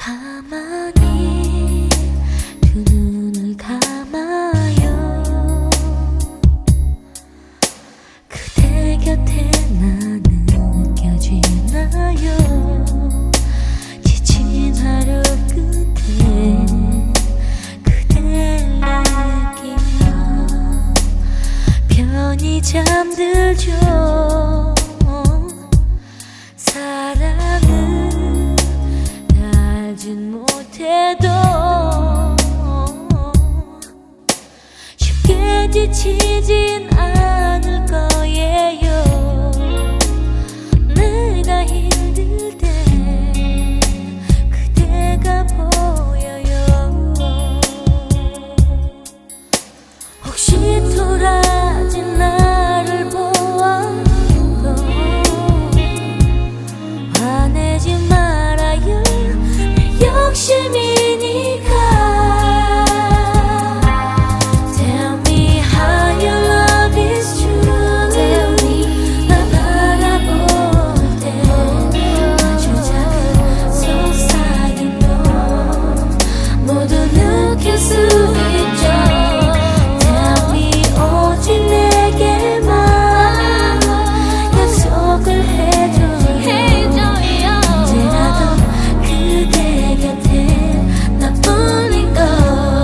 가만히 두 눈을 감아요. 그대 곁에 나는 느껴지나요? 지친 하루 끝에 그댈 느끼며 편히 잠들죠. 사랑은 알진 못해도 쉽게 지치진 않을 거예요. 내가 힘들 때 그대가 보여요. 혹시 돌아진 나를 보아도 화내지 말아요. 내 욕심이니까. Tell me how your love is true. Tell me. 나 바라볼 때 아주 작은 속삭임도 모두 느낄 수 있죠. Tell me 오직 내게만 약속을 해줘요. 언제라도 그대 곁에 나뿐인 걸.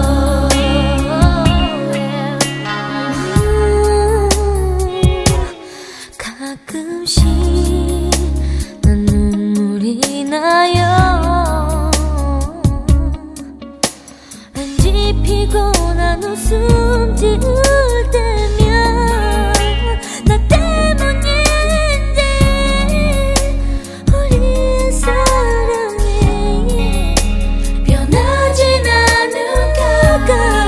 가끔씩 난 눈물이 나요. 왠지 피곤한 웃음 지을 때면 나 때문인지 우리의 사랑이 변하진 않을까.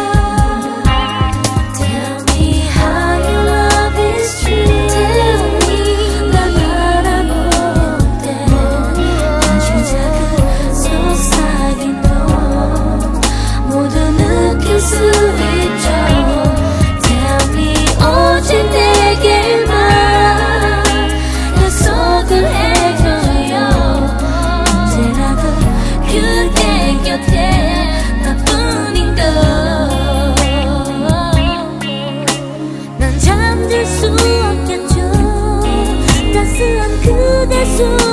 Tell me how your love is true. Tell me. 날 바라볼 때 아주 작은 속삭임도 모두 느낄 수 있죠. Tell me 오직 내게만 약속을 해줘요. 언제라도 그대 곁에 나뿐인 걸. 난 잠들 수 없겠죠. 따스한 그대 손